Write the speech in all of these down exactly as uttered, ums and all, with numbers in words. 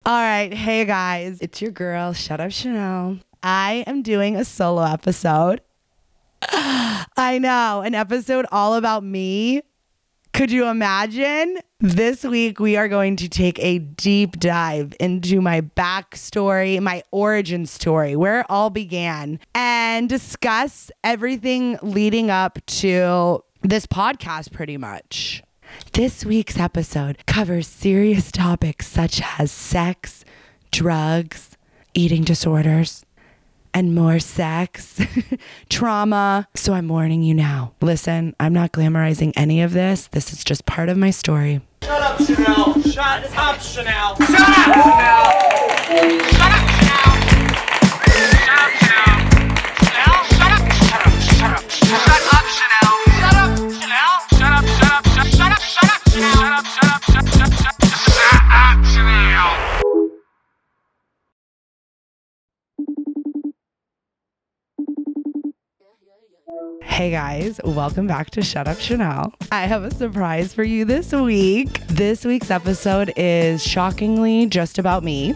All right. Hey, guys. It's your girl, Shut Up Chanel. I am doing a solo episode. I know. An episode all about me. Could you imagine? This week, we are going to take a deep dive into my backstory, my origin story, where it all began, and discuss everything leading up to this podcast pretty much. This week's episode covers serious topics such as sex, drugs, eating disorders, and more sex, trauma. So I'm warning you now. Listen, I'm not glamorizing any of this. This is just part of my story. Shut up, Chanel. Shut up, Chanel. Shut up, Chanel. Shut up, Chanel. Shut up, Chanel. Chanel, shut up. Shut up, shut up. Shut up, Chanel. Shut up, Chanel. Shut up, shut up, shut up, shut up, shut up, Chanel. Shut up, shut up, shut up, shut up, shut up, Chanel. Hey guys, welcome back to Shut Up Chanel. I have a surprise for you this week. This week's episode is shockingly just about me.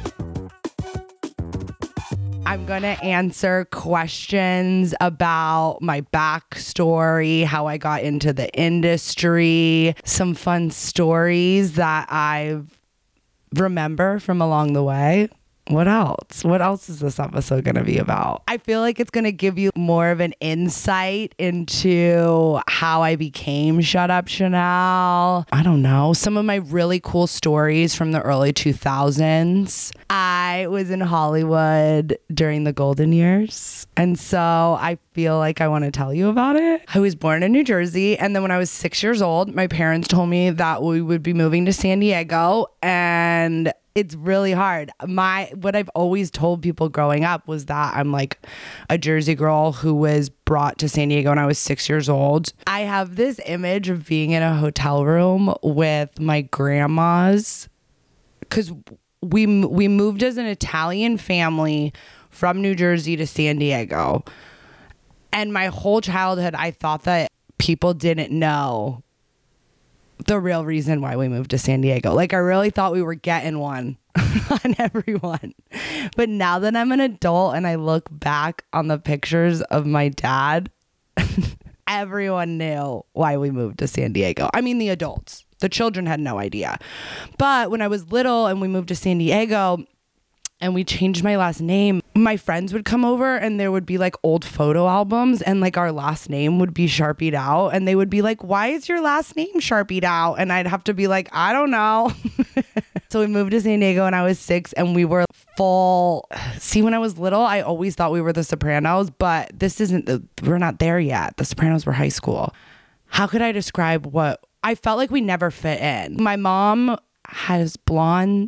I'm going to answer questions about my backstory, how I got into the industry, some fun stories that I remember from along the way. What else? What else is this episode going to be about? I feel like it's going to give you more of an insight into how I became Shut Up Chanel. I don't know. Some of my really cool stories from the early two thousands. I was in Hollywood during the golden years. And so I feel like I want to tell you about it. I was born in New Jersey. And then when I was six years old, my parents told me that we would be moving to San Diego. And it's really hard. My what I've always told people growing up was that I'm like a Jersey girl who was brought to San Diego when I was six years old. I have this image of being in a hotel room with my grandmas because we we moved as an Italian family from New Jersey to San Diego. And my whole childhood, I thought that people didn't know the real reason why we moved to San Diego. Like, I really thought we were getting one on everyone. But now that I'm an adult and I look back on the pictures of my dad, everyone knew why we moved to San Diego. I mean, the adults. The children had no idea. But when I was little and we moved to San Diego and we changed my last name, my friends would come over and there would be like old photo albums and like our last name would be Sharpied out. And they would be like, why is your last name Sharpied out? And I'd have to be like, I don't know. So we moved to San Diego when I was six and we were full. See, when I was little, I always thought we were the Sopranos, but this isn't, the, we're not there yet. The Sopranos were high school. How could I describe what I felt like we never fit in? My mom has blonde,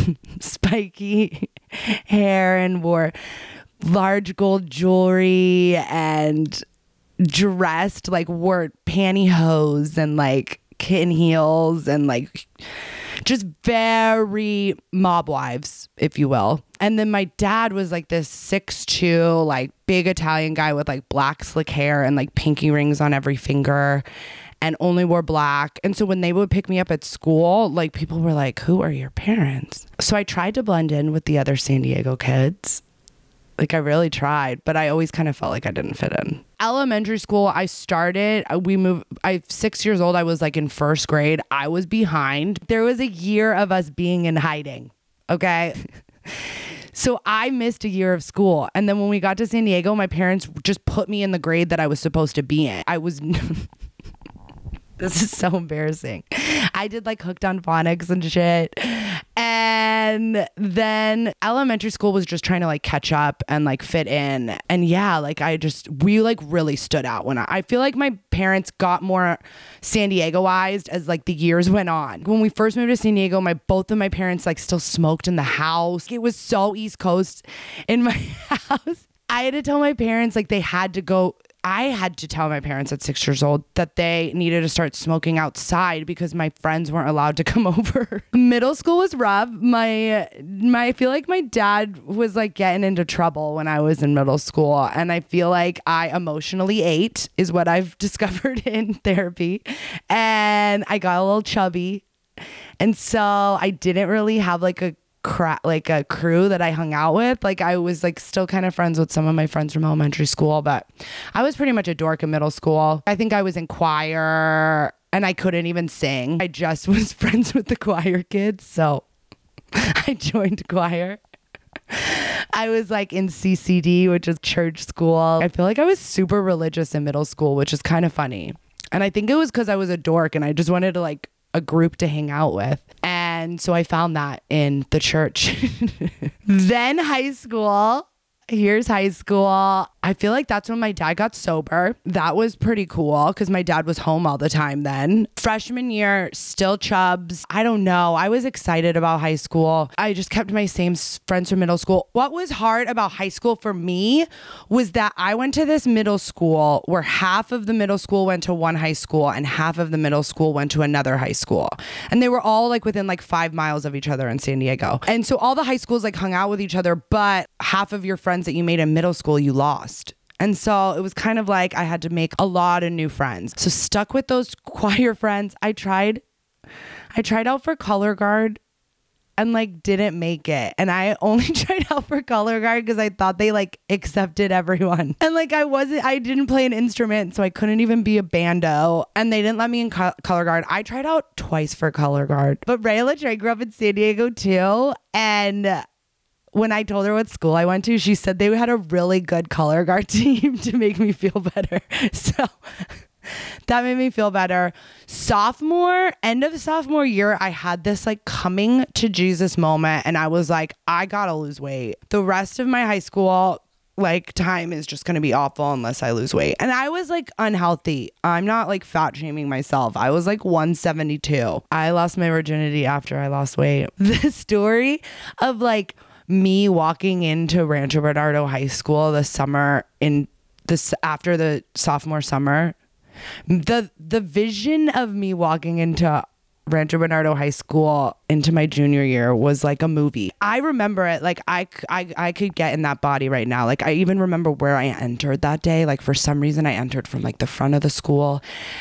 spiky hair and wore large gold jewelry and dressed like wore pantyhose and like kitten heels and like just very mob wives, if you will. And then my dad was like this six two, like big Italian guy with like black slick hair and like pinky rings on every finger and only wore black. And so when they would pick me up at school, like people were like, who are your parents? So I tried to blend in with the other San Diego kids. Like I really tried, but I always kind of felt like I didn't fit in. Elementary school, I started, we moved, I six years old, I was like in first grade. I was behind. There was a year of us being in hiding, okay? So I missed a year of school. And then when we got to San Diego, my parents just put me in the grade that I was supposed to be in. I was... This is so embarrassing. I did like Hooked on Phonics and shit. And then elementary school was just trying to like catch up and like fit in. And yeah, like I just, we like really stood out when I, I feel like my parents got more San Diegoized as like the years went on. When we first moved to San Diego, my, both of my parents like still smoked in the house. It was so East Coast in my house. I had to tell my parents like they had to go, I had to tell my parents at six years old that they needed to start smoking outside because my friends weren't allowed to come over. Middle school was rough. My, my, I feel like my dad was like getting into trouble when I was in middle school. And I feel like I emotionally ate is what I've discovered in therapy. And I got a little chubby. And so I didn't really have like a cra- like a crew that I hung out with. Like I was like still kind of friends with some of my friends from elementary school, but I was pretty much a dork in middle school. I think I was in choir and I couldn't even sing. I just was friends with the choir kids, so I joined choir. I was like in C C D, which is church school. I feel like I was super religious in middle school, which is kind of funny. And I think it was because I was a dork and I just wanted to like a group to hang out with. And so I found that in the church. Then high school. Here's high school. I feel like that's when my dad got sober. That was pretty cool because my dad was home all the time then. Freshman year, still chubs. I don't know. I was excited about high school. I just kept my same s- friends from middle school. What was hard about high school for me was that I went to this middle school where half of the middle school went to one high school and half of the middle school went to another high school. And they were all like within like five miles of each other in San Diego. And so all the high schools like hung out with each other, but half of your friends that you made in middle school, you lost. And so it was kind of like I had to make a lot of new friends. So stuck with those choir friends. I tried, I tried out for color guard and like didn't make it. And I only tried out for color guard because I thought they like accepted everyone. And like I wasn't, I didn't play an instrument, so I couldn't even be a bando. And they didn't let me in co- color guard. I tried out twice for color guard. But Rayla Trey grew up in San Diego too. And when I told her what school I went to, she said they had a really good color guard team to make me feel better. So that made me feel better. Sophomore, end of sophomore year, I had this like coming to Jesus moment and I was like, I gotta lose weight. The rest of my high school like time is just gonna be awful unless I lose weight. And I was like unhealthy. I'm not like fat shaming myself. I was like one seventy-two. I lost my virginity after I lost weight. The story of like me walking into Rancho Bernardo High School the summer in this after the sophomore summer, the the vision of me walking into Rancho Bernardo High School into my junior year was like a movie. I remember it like I, I, I could get in that body right now. Like I even remember where I entered that day. Like for some reason I entered from like the front of the school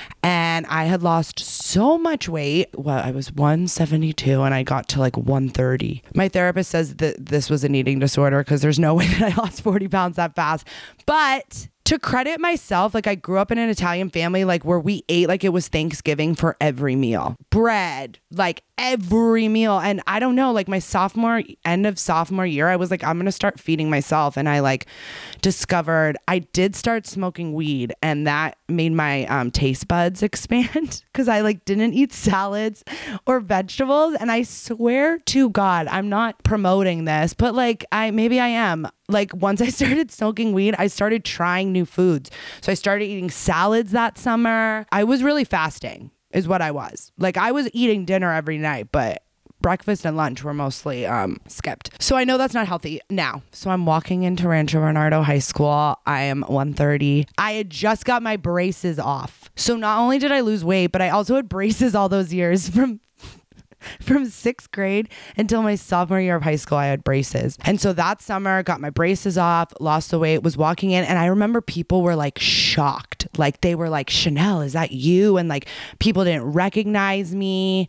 and I had lost so much weight. Well, I was one seventy-two and I got to like one thirty. My therapist says that this was an eating disorder because there's no way that I lost forty pounds that fast. But to credit myself, like I grew up in an Italian family, like where we ate like it was Thanksgiving for every meal. Bread, like every meal. And I don't know, like my sophomore, end of sophomore year, I was like, I'm going to start feeding myself. And I like discovered I did start smoking weed and that made my um, taste buds expand because I like didn't eat salads or vegetables. And I swear to God, I'm not promoting this, but like I, maybe I am. Like once I started smoking weed, I started trying new foods. So I started eating salads that summer. I was really fasting is what I was. Like I was eating dinner every night, but breakfast and lunch were mostly um, skipped. So I know that's not healthy now. So I'm walking into Rancho Bernardo High School. I am one thirty. I had just got my braces off. So not only did I lose weight, but I also had braces all those years from From sixth grade until my sophomore year of high school, I had braces. And so that summer, got my braces off, lost the weight, was walking in. And I remember people were like shocked. Like they were like, Chanel, is that you? And like people didn't recognize me.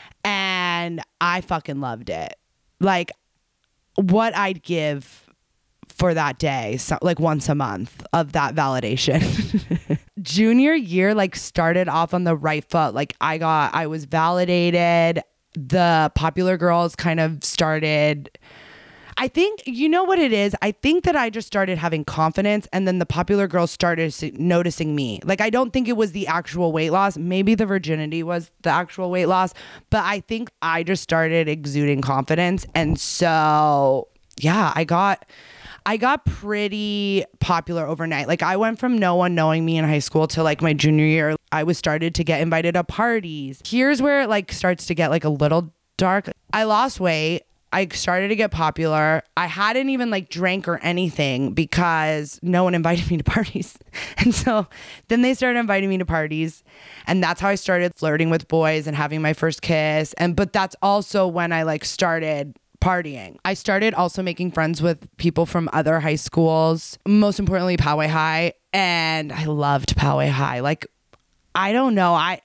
And I fucking loved it. Like what I'd give for that day, so, like once a month of that validation. Junior year, like started off on the right foot. Like I got, I was validated. The popular girls kind of started, I think, you know what it is? I think that I just started having confidence and then the popular girls started noticing me. Like, I don't think it was the actual weight loss. Maybe the virginity was the actual weight loss, but I think I just started exuding confidence. And so, yeah, I got... I got pretty popular overnight. Like I went from no one knowing me in high school to like my junior year, I was started to get invited to parties. Here's where it like starts to get like a little dark. I lost weight. I started to get popular. I hadn't even like drank or anything because no one invited me to parties. And so then they started inviting me to parties. And that's how I started flirting with boys and having my first kiss. And but that's also when I like started partying. I started also making friends with people from other high schools, most importantly Poway High, and I loved Poway High. Like I don't know, I I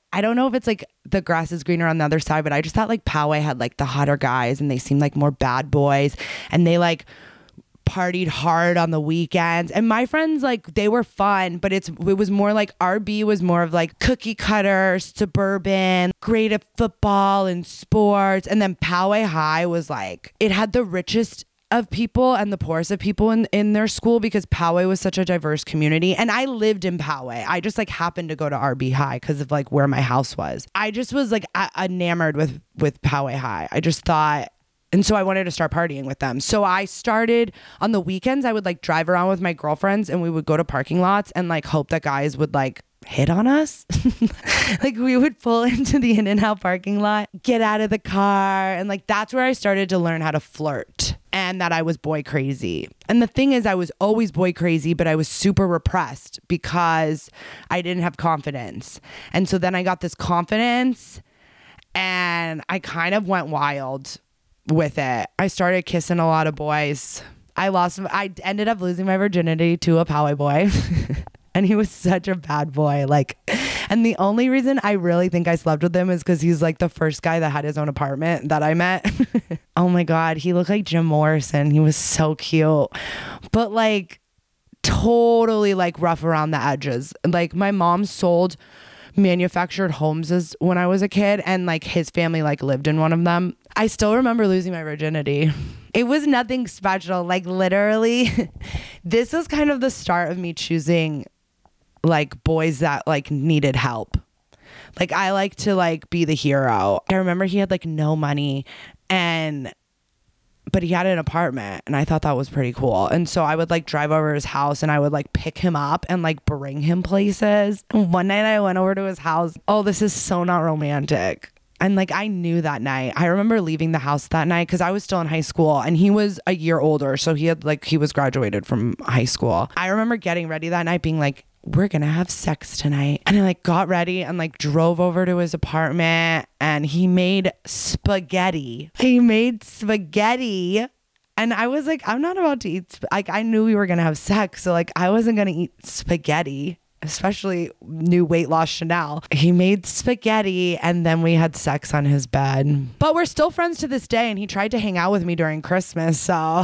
I don't know if it's like the grass is greener on the other side, but I just thought like Poway had like the hotter guys and they seemed like more bad boys and they like partied hard on the weekends. And my friends, like, they were fun, but it's it was more like R B was more of like cookie cutter, suburban, great at football and sports. And then Poway High was like, it had the richest of people and the poorest of people in, in their school because Poway was such a diverse community. And I lived in Poway. I just like happened to go to R B High because of like where my house was. I just was like a- enamored with, with Poway High. I just thought, and so I wanted to start partying with them. So I started on the weekends, I would like drive around with my girlfriends and we would go to parking lots and like hope that guys would like hit on us. Like we would pull into the In-N-Out parking lot, get out of the car. And like, that's where I started to learn how to flirt and that I was boy crazy. And the thing is, I was always boy crazy, but I was super repressed because I didn't have confidence. And so then I got this confidence and I kind of went wild with it. I started kissing a lot of boys. I lost, I ended up losing my virginity to a Poway boy. And he was such a bad boy. Like, and the only reason I really think I slept with him is because he's like the first guy that had his own apartment that I met. Oh my God. He looked like Jim Morrison. He was so cute, but like totally like rough around the edges. Like my mom sold manufactured homes as when I was a kid and like his family like lived in one of them. I still remember losing my virginity. It was nothing special. Like literally this was kind of the start of me choosing like boys that like needed help. Like I like to like be the hero. I remember he had like no money and but he had an apartment and I thought that was pretty cool. And so I would like drive over his house and I would like pick him up and like bring him places. And one night I went over to his house. Oh, this is so not romantic. And like, I knew that night. I remember leaving the house that night because I was still in high school and he was a year older. So he had like, he was graduated from high school. I remember getting ready that night being like, we're gonna have sex tonight. And I like got ready and like drove over to his apartment and he made spaghetti. He made spaghetti. And I was like, I'm not about to eat. Sp-. Like I knew we were gonna have sex. So like I wasn't gonna eat spaghetti, especially new weight loss Chanel. He made spaghetti and then we had sex on his bed. But we're still friends to this day and he tried to hang out with me during Christmas. So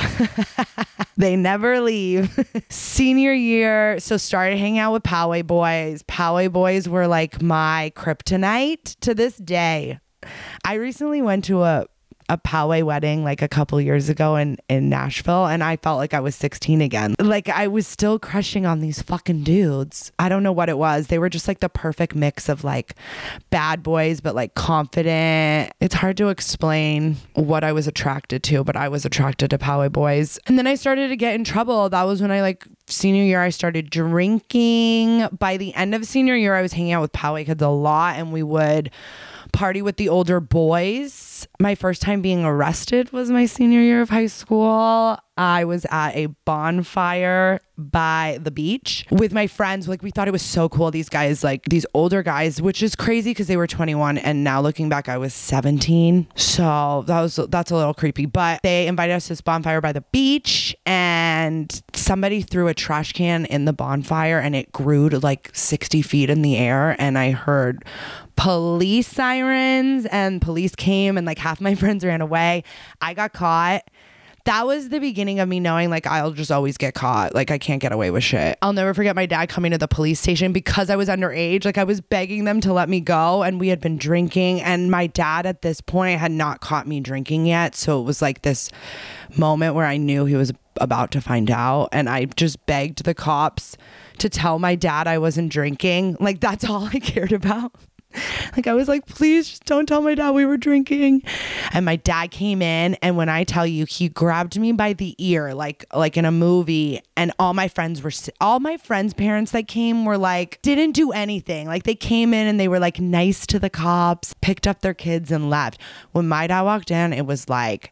they never leave. Senior year, so started hanging out with Poway boys. Poway boys were like my kryptonite to this day. I recently went to a a Poway wedding like a couple years ago in, in Nashville and I felt like I was sixteen again. Like I was still crushing on these fucking dudes. I don't know what it was. They were just like the perfect mix of like bad boys, but like confident. It's hard to explain what I was attracted to, but I was attracted to Poway boys. And then I started to get in trouble. That was when I like senior year, I started drinking. By the end of senior year, I was hanging out with Poway kids a lot and we would party with the older boys. My first time being arrested was my senior year of high school. I was at a bonfire by the beach with my friends. Like we thought it was so cool. These guys, like these older guys, which is crazy because they were twenty-one and now looking back, I was seventeen. So that was, that's a little creepy, but they invited us to this bonfire by the beach and somebody threw a trash can in the bonfire and it grew to like sixty feet in the air. And I heard police sirens and police came and like half my friends ran away. I got caught. That was the beginning of me knowing like I'll just always get caught. Like I can't get away with shit. I'll never forget my dad coming to the police station because I was underage. Like I was begging them to let me go and we had been drinking and my dad at this point had not caught me drinking yet. So it was like this moment where I knew he was about to find out and I just begged the cops to tell my dad I wasn't drinking. Like that's all I cared about. Like I was like, please just don't tell my dad we were drinking. And my dad came in and when I tell you, he grabbed me by the ear like like in a movie and all my friends were all my friends' parents that came were like didn't do anything. Like they came in and they were like nice to the cops, picked up their kids and left. When my dad walked in, it was like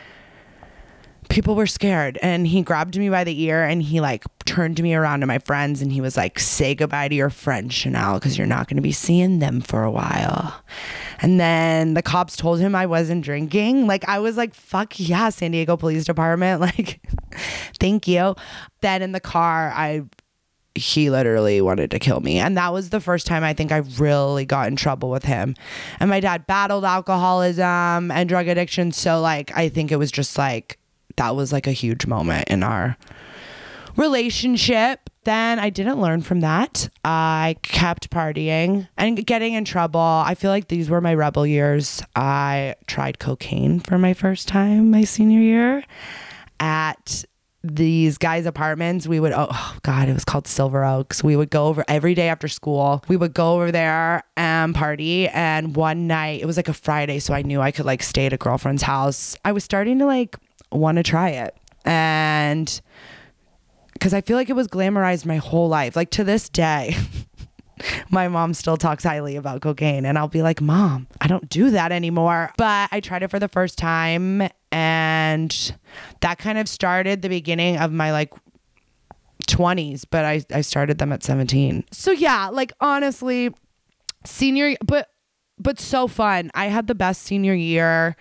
people were scared and he grabbed me by the ear and he like turned me around to my friends and he was like, say goodbye to your friend Chanel because you're not going to be seeing them for a while. And then the cops told him I wasn't drinking. Like I was like, fuck yeah, San Diego Police Department. Like, thank you. Then in the car, I he literally wanted to kill me. And that was the first time I think I really got in trouble with him. And my dad battled alcoholism and drug addiction. So like, I think it was just like, that was like a huge moment in our relationship. Then I didn't learn from that. I kept partying and getting in trouble. I feel like these were my rebel years. I tried cocaine for my first time my senior year at these guys' apartments. We would, oh God, it was called Silver Oaks. We would go over every day after school. We would go over there and party. And one night, it was like a Friday, so I knew I could like stay at a girlfriend's house. I was starting to like want to try it. And because I feel like it was glamorized my whole life. Like to this day, my mom still talks highly about cocaine. And I'll be like, Mom, I don't do that anymore. But I tried it for the first time. And that kind of started the beginning of my like twenties. But I, I started them at seventeen. So yeah, like honestly, senior, but, but so fun. I had the best senior year.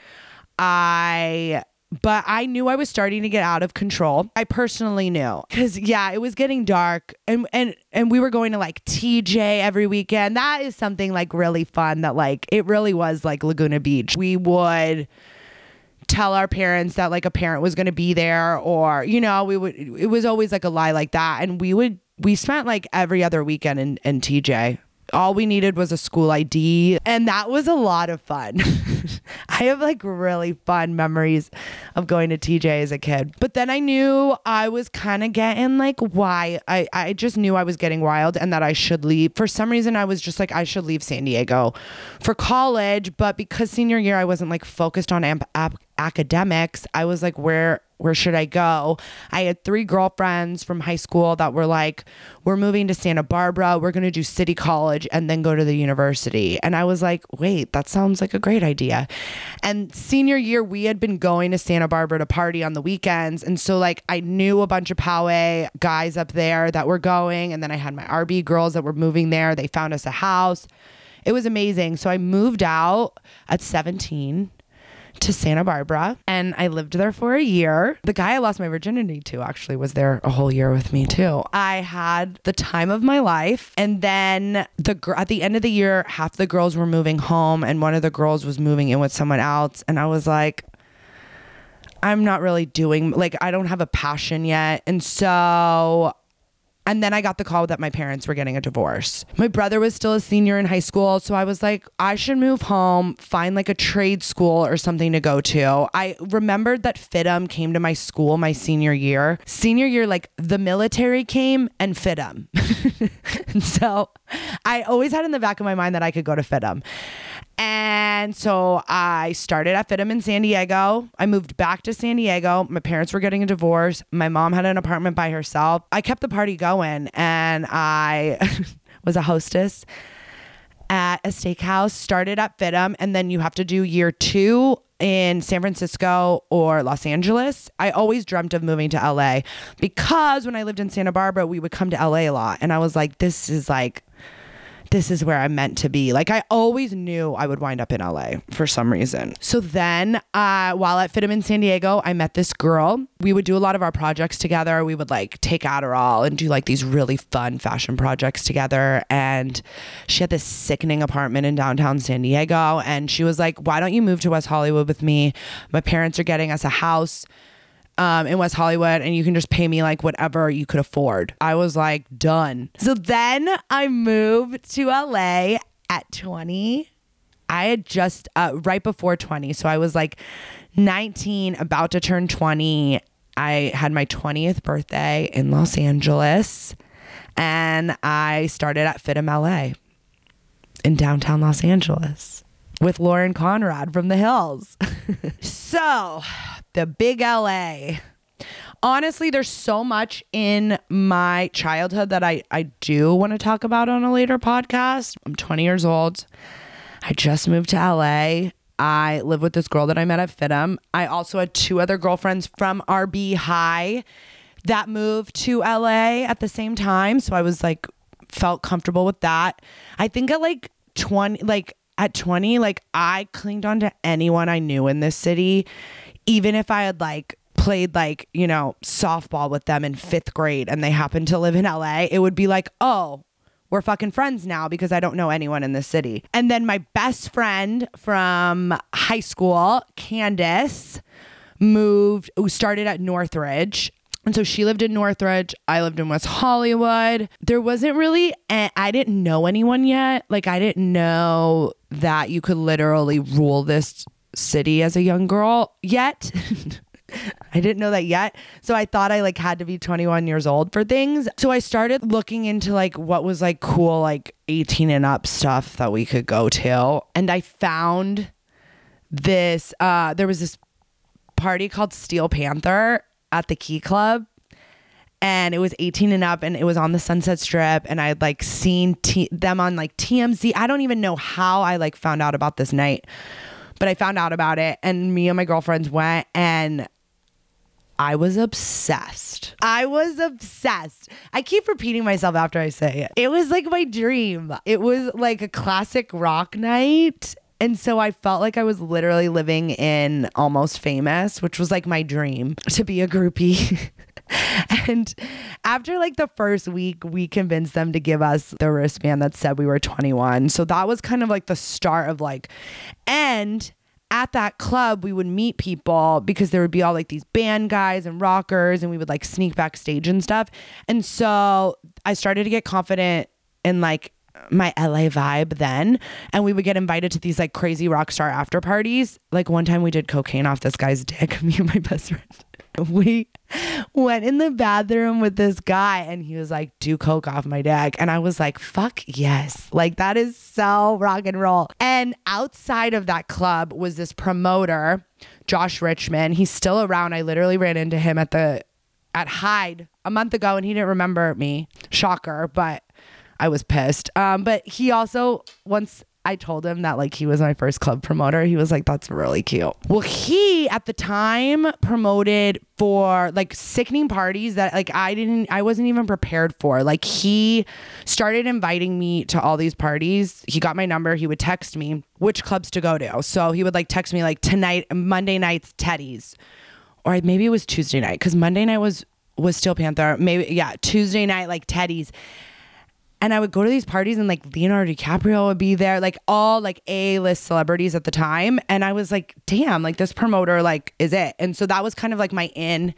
I... But I knew I was starting to get out of control. I personally knew. Because, yeah, it was getting dark. And, and, and we were going to, like, T J every weekend. That is something, like, really fun that, like, it really was, like, Laguna Beach. We would tell our parents that, like, a parent was going to be there. Or, you know, we would, it was always, like, a lie like that. And we would, we spent, like, every other weekend in, in T J. All we needed was a school I D. And that was a lot of fun. I have like really fun memories of going to T J as a kid. But then I knew I was kind of getting like why I, I just knew I was getting wild and that I should leave. For some reason, I was just like, I should leave San Diego for college. But because senior year, I wasn't like focused on amp- ap- academics. I was like, where where should I go? I had three girlfriends from high school that were like, we're moving to Santa Barbara. We're going to do city college and then go to the university. And I was like, wait, that sounds like a great idea. And senior year, we had been going to Santa Barbara to party on the weekends. And so like, I knew a bunch of Poway guys up there that were going. And then I had my R B girls that were moving there. They found us a house. It was amazing. So I moved out at seventeen to Santa Barbara and I lived there for a year. The guy I lost my virginity to actually was there a whole year with me too. I had the time of my life. And then the gr- at the end of the year, half the girls were moving home and one of the girls was moving in with someone else. And I was like, I'm not really doing, like, I don't have a passion yet. And so And then I got the call that my parents were getting a divorce. My brother was still a senior in high school. So I was like, I should move home, find like a trade school or something to go to. I remembered that F I T M came to my school my senior year. Senior year, like the military came and F I T M. And so I always had in the back of my mind that I could go to F I T M. And so I started at F I T M in San Diego. I moved back to San Diego. My parents were getting a divorce. My mom had an apartment by herself. I kept the party going and I was a hostess at a steakhouse, started at F I T M, and then you have to do year two in San Francisco or Los Angeles. I always dreamt of moving to L A because when I lived in Santa Barbara, we would come to L A a lot. And I was like, this is like... this is where I'm meant to be. Like I always knew I would wind up in L A for some reason. So then uh, while at F I T M in San Diego, I met this girl. We would do a lot of our projects together. We would like take Adderall and do like these really fun fashion projects together. And she had this sickening apartment in downtown San Diego. And she was like, why don't you move to West Hollywood with me? My parents are getting us a house Um, in West Hollywood and you can just pay me like whatever you could afford. I was like, done. So then I moved to L A at twenty. I had just uh, right before twenty. So I was like nineteen, about to turn twenty. I had my twentieth birthday in Los Angeles and I started at F I T M L A in downtown Los Angeles with Lauren Conrad from The Hills. So the big L A. Honestly, there's so much in my childhood that I, I do want to talk about on a later podcast. I'm twenty years old. I just moved to L A. I live with this girl that I met at F I T M. I also had two other girlfriends from R B High that moved to L A at the same time. So I was like, felt comfortable with that. I think at like twenty, like at twenty, like I clinged on to anyone I knew in this city. Even if I had like played like, you know, softball with them in fifth grade and they happened to live in L A, it would be like, oh, we're fucking friends now because I don't know anyone in this city. And then my best friend from high school, Candace, moved, who started at Northridge. And so she lived in Northridge. I lived in West Hollywood. There wasn't really, I didn't know anyone yet. Like I didn't know that you could literally rule this city as a young girl yet. I didn't know that yet. So I thought I like had to be twenty-one years old for things. So I started looking into like what was like cool, like eighteen and up stuff that we could go to. And I found this, uh, there was this party called Steel Panther at the Key Club. And it was eighteen and up and it was on the Sunset Strip. And I had like seen t- them on like T M Z. I don't even know how I like found out about this night, but I found out about it. And me and my girlfriends went and I was obsessed. I was obsessed. I keep repeating myself after I say it. It was like my dream. It was like a classic rock night. And so I felt like I was literally living in Almost Famous, which was like my dream to be a groupie. And after like the first week, we convinced them to give us the wristband that said we were twenty-one. So that was kind of like the start of like, and at that club, we would meet people because there would be all like these band guys and rockers and we would like sneak backstage and stuff. And so I started to get confident in like my L A vibe then. And we would get invited to these like crazy rock star after parties. Like one time we did cocaine off this guy's dick, me and my best friend. We went in the bathroom with this guy and he was like, do coke off my dick. And I was like, fuck yes. Like that is so rock and roll. And outside of that club was this promoter, Josh Richmond. He's still around. I literally ran into him at the, at Hyde a month ago and he didn't remember me. Shocker, but I was pissed. Um, but he also, once I told him that like he was my first club promoter, he was like, that's really cute. Well, he at the time promoted for like sickening parties that like I didn't, I wasn't even prepared for. Like he started inviting me to all these parties. He got my number. He would text me which clubs to go to. So he would like text me like tonight, Monday night's Teddy's, or maybe it was Tuesday night because Monday night was, was Steel Panther. Maybe, yeah, Tuesday night, like Teddy's. And I would go to these parties and like Leonardo DiCaprio would be there, like all like A-list celebrities at the time. And I was like, damn, like this promoter like is it. And so that was kind of like my in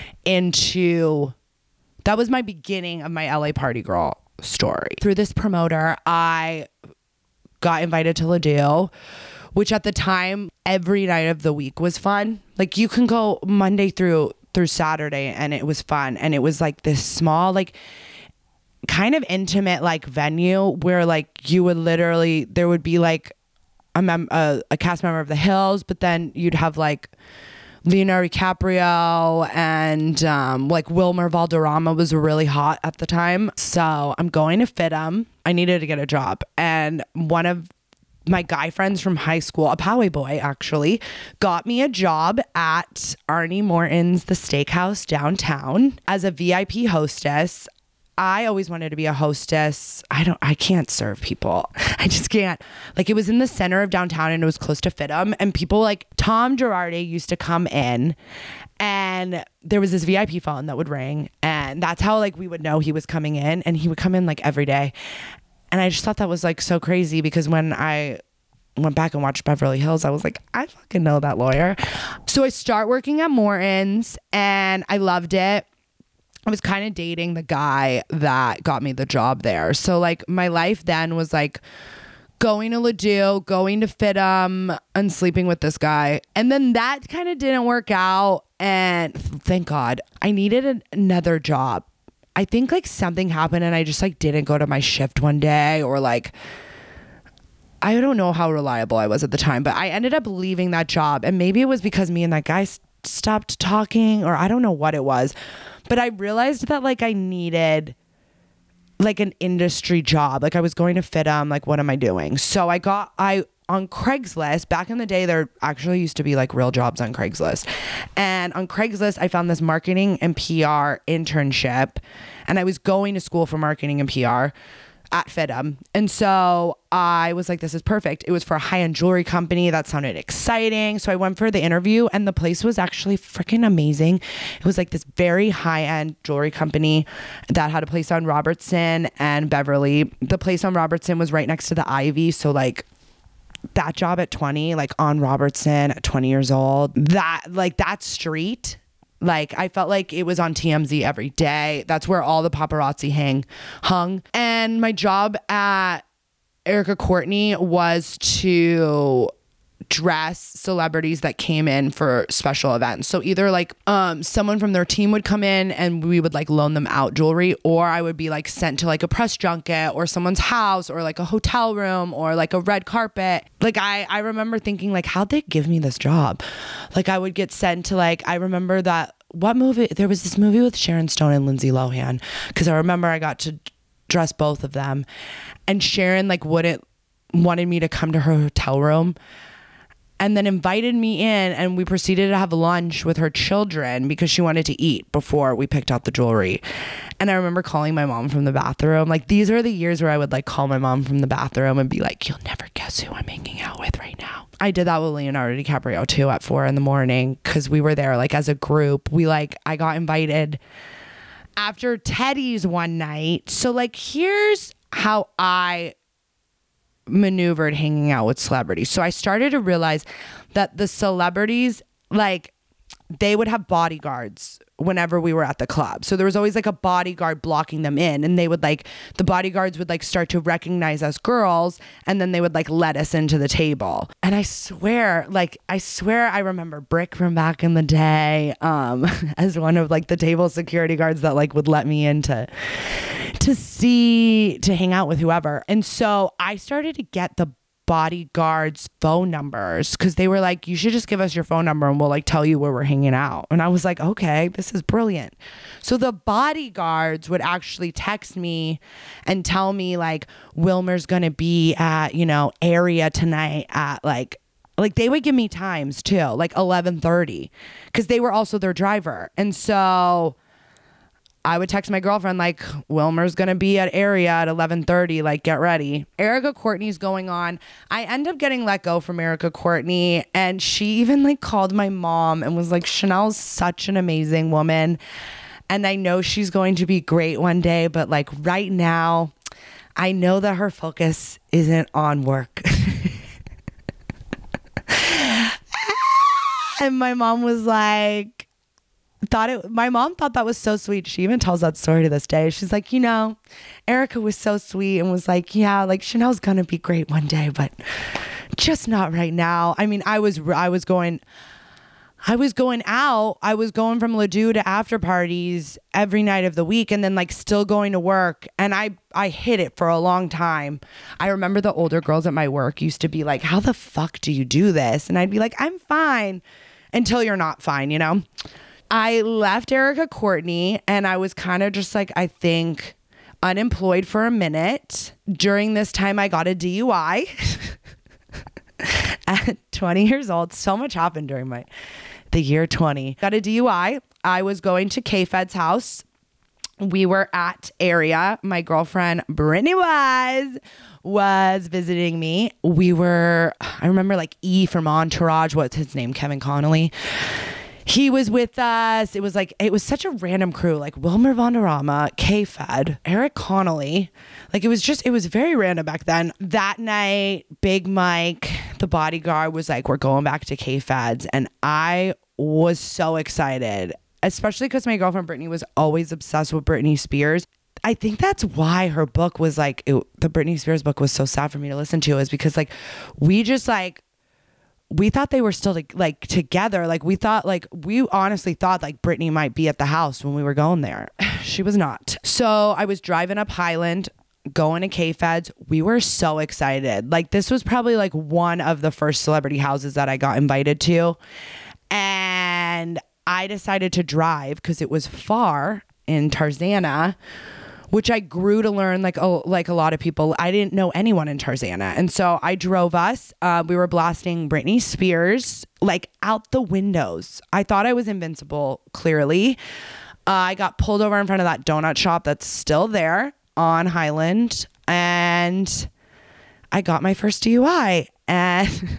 into, that was my beginning of my L A party girl story. Through this promoter, I got invited to Ladue, which at the time, every night of the week was fun. Like you can go Monday through through Saturday and it was fun. And it was like this small, like, kind of intimate like venue where like you would literally, there would be like a, mem- a, a cast member of The Hills, but then you'd have like Leonardo DiCaprio and um, like Wilmer Valderrama was really hot at the time. So I'm going to FITM. I needed to get a job. And one of my guy friends from high school, a Poway boy actually, got me a job at Arnie Morton's, the steakhouse downtown, as a V I P hostess. I always wanted to be a hostess. I don't, I can't serve people. I just can't. Like it was in the center of downtown and it was close to FITM and people like Tom Girardi used to come in and there was this V I P phone that would ring and that's how like we would know he was coming in and he would come in like every day. And I just thought that was like so crazy because when I went back and watched Beverly Hills, I was like, I fucking know that lawyer. So I start working at Morton's and I loved it. I was kind of dating the guy that got me the job there. So like my life then was like going to Ladue, going to FITM and sleeping with this guy. And then that kind of didn't work out. And thank God I needed an- another job. I think like something happened and I just like didn't go to my shift one day or like, I don't know how reliable I was at the time, but I ended up leaving that job. And maybe it was because me and that guy st- stopped talking or I don't know what it was. But I realized that like I needed like an industry job. Like I was going to FITM, like what am I doing? So I got, I on Craigslist, back in the day, there actually used to be like real jobs on Craigslist. And on Craigslist, I found this marketing and P R internship. And I was going to school for marketing and P R. at FITM. And so I was like, this is perfect. It was for a high-end jewelry company. That sounded exciting. So I went for the interview and the place was actually freaking amazing. It was like this very high-end jewelry company that had a place on Robertson and Beverly. The place on Robertson was right next to the Ivy. So like that job at twenty, like on Robertson at twenty years old, that like that street, like I felt like it was on T M Z every day. That's where all the paparazzi hang hung. And my job at Erica Courtney was to dress celebrities that came in for special events. So either like um someone from their team would come in and we would like loan them out jewelry, or I would be like sent to like a press junket or someone's house or like a hotel room or like a red carpet. Like I I remember thinking like, how'd they give me this job? Like I would get sent to like, I remember that what movie, there was this movie with Sharon Stone and Lindsay Lohan, because I remember I got to dress both of them, and Sharon like wouldn't wanted me to come to her hotel room and then invited me in, and we proceeded to have lunch with her children because she wanted to eat before we picked out the jewelry. And I remember calling my mom from the bathroom. Like these are the years where I would like call my mom from the bathroom and be like, you'll never guess who I'm hanging out with right now. I did that with Leonardo DiCaprio too at four in the morning because we were there like as a group. We like, I got invited after Teddy's one night. So like, here's how I maneuvered hanging out with celebrities. So I started to realize that the celebrities, like they would have bodyguards whenever we were at the club. So there was always like a bodyguard blocking them in, and they would like, the bodyguards would like start to recognize us girls, and then they would like let us into the table. And I swear, like, I swear I remember Brick from back in the day um, as one of like the table security guards that like would let me into to see, to hang out with whoever. And so I started to get the bodyguards' phone numbers because they were like, you should just give us your phone number and we'll like tell you where we're hanging out. And I was like, okay, this is brilliant. So the bodyguards would actually text me and tell me like, Wilmer's gonna be at, you know, area tonight at like like they would give me times too, like eleven thirty, because they were also their driver. And so I would text my girlfriend like, Wilmer's going to be at area at eleven thirty, like get ready. Erica Courtney's going on. I end up getting let go from Erica Courtney, and she even like called my mom and was like, Chanel's such an amazing woman, and I know she's going to be great one day, but like right now, I know that her focus isn't on work. And my mom was like, thought it, my mom thought that was so sweet. She even tells that story to this day. She's like, you know, Erica was so sweet and was like, yeah, like Chanel's gonna be great one day, but just not right now. I mean, I was, I was going, I was going out. I was going from Ladue to after parties every night of the week, and then like still going to work. And I, I hid it for a long time. I remember the older girls at my work used to be like, how the fuck do you do this? And I'd be like, I'm fine, until you're not fine, you know? I left Erica Courtney, and I was kind of just like, I think, unemployed for a minute. During this time, I got a D U I at twenty years old. So much happened during my the year twenty. Got a D U I. I was going to K-Fed's house. We were at area. My girlfriend, Brittany Wise, was visiting me. We were, I remember like E from Entourage. What's his name? Kevin Connolly. He was with us. It was like, it was such a random crew, like Wilmer Valderrama, K-Fed, Eric Connolly. Like it was just, it was very random back then. That night, Big Mike, the bodyguard, was like, we're going back to K-Fed's. And I was so excited, especially because my girlfriend Brittany was always obsessed with Britney Spears. I think that's why her book was like, it, the Britney Spears book was so sad for me to listen to, is because like, we just like, we thought they were still to, like together. Like we thought, like we honestly thought like Britney might be at the house when we were going there. She was not. So I was driving up Highland, going to K-Fed's. We were so excited. Like this was probably like one of the first celebrity houses that I got invited to. And I decided to drive because it was far in Tarzana, which I grew to learn, like, oh, like a lot of people, I didn't know anyone in Tarzana. And so I drove us. Uh, we were blasting Britney Spears, like out the windows. I thought I was invincible, clearly. Uh, I got pulled over in front of that donut shop that's still there on Highland. and I got my first D U I, and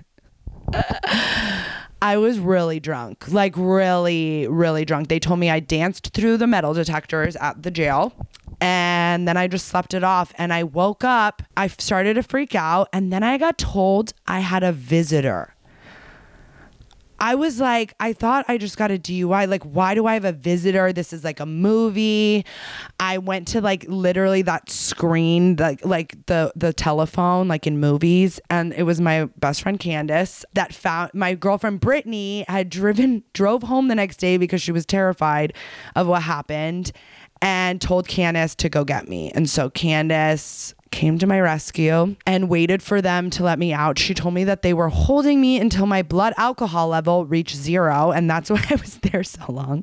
I was really drunk, like really, really drunk. They told me I danced through the metal detectors at the jail, and then I just slept it off, and I woke up, I started to freak out, and then I got told I had a visitor. I was like, I thought I just got a D U I. Like, why do I have a visitor? This is like a movie. I went to like literally that screen, like like the the telephone, like in movies, and it was my best friend Candace that found my girlfriend Brittany had driven drove home the next day because she was terrified of what happened, and told Candace to go get me. And so Candace came to my rescue and waited for them to let me out. She told me that they were holding me until my blood alcohol level reached zero, and that's why I was there so long.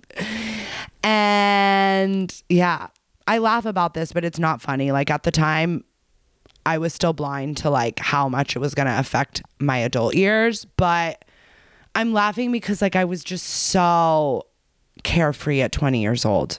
And yeah, I laugh about this, but it's not funny. Like at the time, I was still blind to like how much it was going to affect my adult years, but I'm laughing because like I was just so carefree at twenty years old.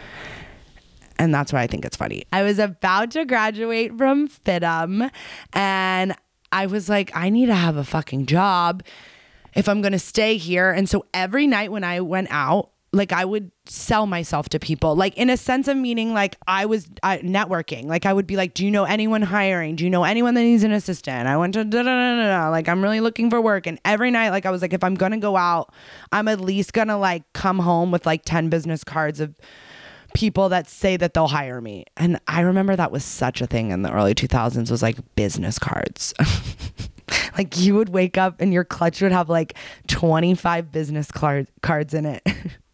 And that's why I think it's funny. I was about to graduate from F I T M, and I was like, I need to have a fucking job if I'm going to stay here. And so every night when I went out, like I would sell myself to people, like in a sense of meaning, like I was uh, networking. Like I would be like, do you know anyone hiring? Do you know anyone that needs an assistant? I went to da da da da da. Like I'm really looking for work. And every night, like I was like, if I'm going to go out, I'm at least going to like come home with like ten business cards of people that say that they'll hire me. And I remember that was such a thing in the early two thousands, was like business cards. Like you would wake up and your clutch would have like twenty-five business card- cards in it.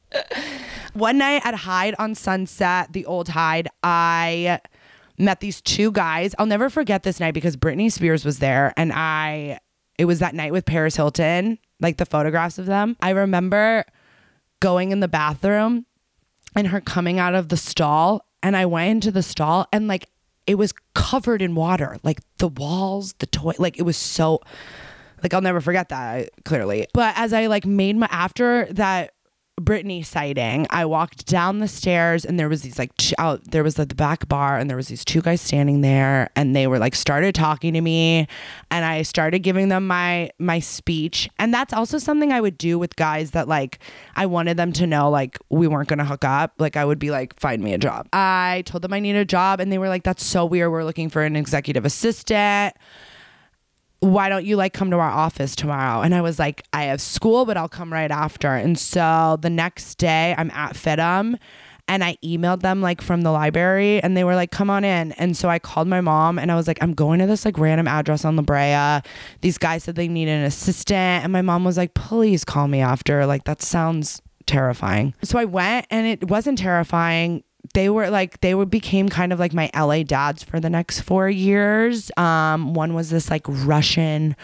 One night at Hyde on Sunset, the old Hyde, I met these two guys. I'll never forget this night because Britney Spears was there, and I, it was that night with Paris Hilton, like the photographs of them. I remember going in the bathroom and her coming out of the stall, and I went into the stall and like it was covered in water, like the walls, the toy, like it was so, like I'll never forget that, clearly. But as I like made my, after that Britney sighting, I walked down the stairs and there was these like ch- out there was at the back bar, and there was these two guys standing there, and they were like started talking to me, and I started giving them my my speech. And that's also something I would do with guys that like I wanted them to know like we weren't gonna hook up. Like I would be like, find me a job. I told them I need a job, and they were like, that's so weird, we're looking for an executive assistant. Why don't you like come to our office tomorrow? And I was like, I have school, but I'll come right after. And so the next day I'm at F I T M, and I emailed them like from the library, and they were like, come on in. And so I called my mom, and I was like, I'm going to this like random address on La Brea. These guys said they need an assistant. And my mom was like, please call me after. Like that sounds terrifying. So I went, and it wasn't terrifying. They were like, they were became kind of like my L A dads for the next four years. Um, one was this like Russian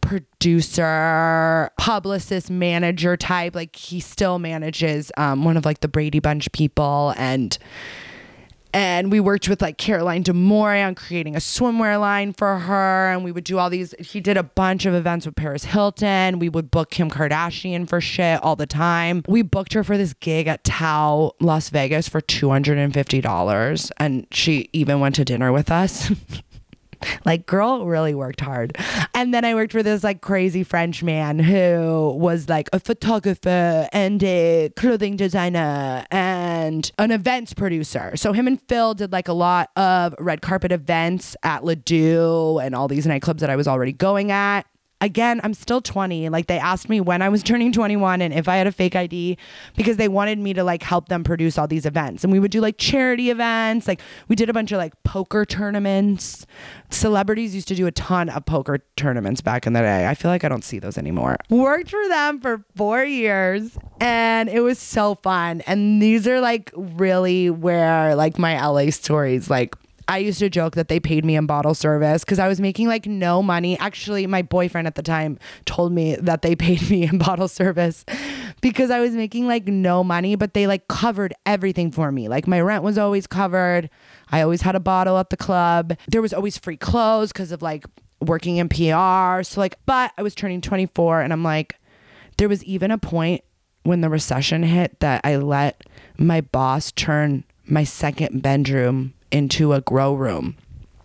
producer, publicist, manager type. Like he still manages um, one of like the Brady Bunch people. And And we worked with like Caroline DeMore on creating a swimwear line for her. And we would do all these, he did a bunch of events with Paris Hilton. We would book Kim Kardashian for shit all the time. We booked her for this gig at Tao, Las Vegas for two hundred fifty dollars. And she even went to dinner with us. Like, girl really worked hard. And then I worked for this like crazy French man who was like a photographer and a clothing designer and an events producer. So him and Phil did like a lot of red carpet events at Ledoux and all these nightclubs that I was already going at. Again, I'm still twenty. Like they asked me when I was turning twenty-one and if I had a fake I D, because they wanted me to like help them produce all these events. And we would do like charity events. Like we did a bunch of like poker tournaments. Celebrities used to do a ton of poker tournaments back in the day. I feel like I don't see those anymore. Worked for them for four years and it was so fun. And these are like really where like my L A stories, like I used to joke that they paid me in bottle service because I was making like no money. Actually, my boyfriend at the time told me that they paid me in bottle service because I was making like no money, but they like covered everything for me. Like my rent was always covered. I always had a bottle at the club. There was always free clothes because of like working in P R. So like, but I was turning twenty-four and I'm like, there was even a point when the recession hit that I let my boss turn my second bedroom into a grow room.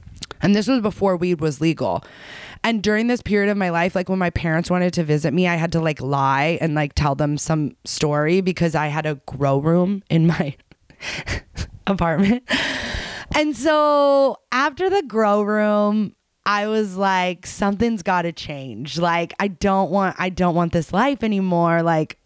And this was before weed was legal. And during this period of my life, like when my parents wanted to visit me, I had to like lie and like tell them some story because I had a grow room in my apartment. And so after the grow room, I was like, something's got to change. Like, I don't want, I don't want this life anymore. Like,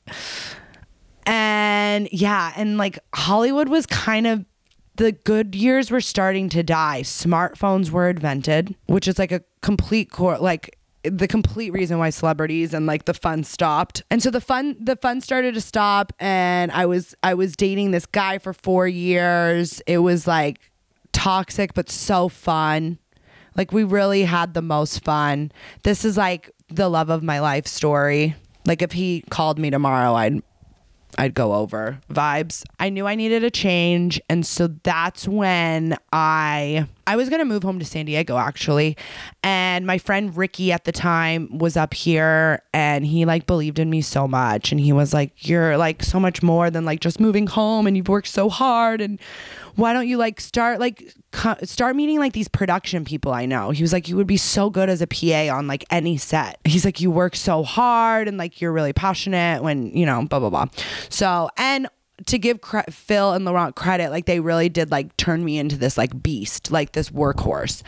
and yeah. And like Hollywood was kind of, the good years were starting to die. Smartphones were invented, which is like a complete core, like the complete reason why celebrities and like the fun stopped. And so the fun, the fun started to stop. And I was, I was dating this guy for four years. It was like toxic, but so fun. Like we really had the most fun. This is like the love of my life story. Like if he called me tomorrow, I'd I'd go over vibes. I knew I needed a change. And so that's when I, I was going to move home to San Diego actually. And my friend Ricky at the time was up here and he like believed in me so much. And he was like, you're like so much more than like just moving home and you've worked so hard. And why don't you like start like co- start meeting like these production people I know. He was like, you would be so good as a P A on like any set. He's like, you work so hard and like you're really passionate when, you know, blah, blah, blah. So, and to give cre- Phil and Laurent credit, like they really did like turn me into this like beast, like this workhorse.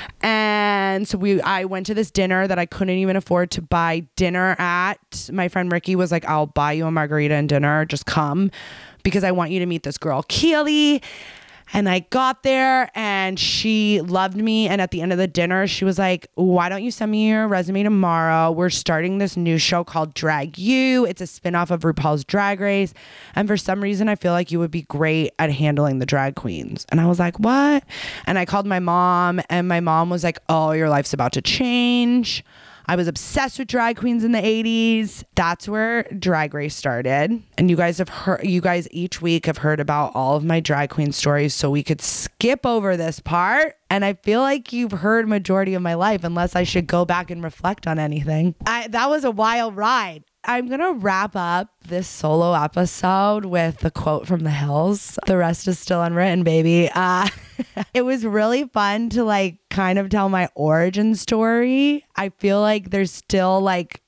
And so we, I went to this dinner that I couldn't even afford to buy dinner at. My friend Ricky was like, I'll buy you a margarita and dinner. Just come because I want you to meet this girl, Keely. And I got there and she loved me. And at the end of the dinner, she was like, why don't you send me your resume tomorrow? We're starting this new show called Drag You. It's a spinoff of RuPaul's Drag Race. And for some reason, I feel like you would be great at handling the drag queens. And I was like, what? And I called my mom and my mom was like, oh, your life's about to change. I was obsessed with drag queens in the eighties. That's where Drag Race started. And you guys have heard, you guys each week have heard about all of my drag queen stories. So we could skip over this part. And I feel like you've heard majority of my life, unless I should go back and reflect on anything. I, that was a wild ride. I'm going to wrap up this solo episode with the quote from The Hills. The rest is still unwritten, baby. Uh, it was really fun to like kind of tell my origin story. I feel like there's still like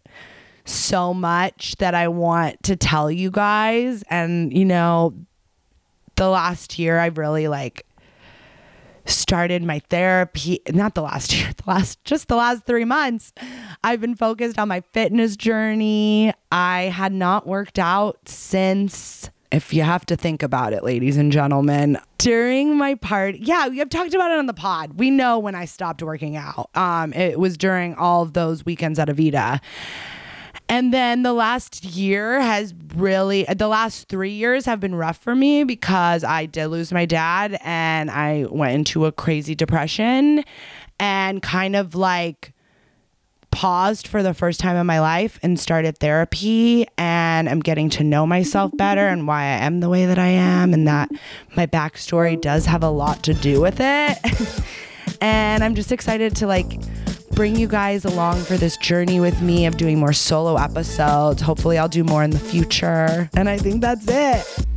so much that I want to tell you guys. And, you know, the last year I've really like started my therapy, not the last year, the last, just the last three months. I've been focused on my fitness journey. I had not worked out since, if you have to think about it, ladies and gentlemen, during my part. Yeah, we have talked about it on the pod. We know when I stopped working out. Um, it was during all of those weekends at Avita. And then the last year has really, the last three years have been rough for me because I did lose my dad and I went into a crazy depression and kind of like paused for the first time in my life and started therapy, and I'm getting to know myself better and why I am the way that I am, and that my backstory does have a lot to do with it. And I'm just excited to like bring you guys along for this journey with me of doing more solo episodes. Hopefully I'll do more in the future. And I think that's it.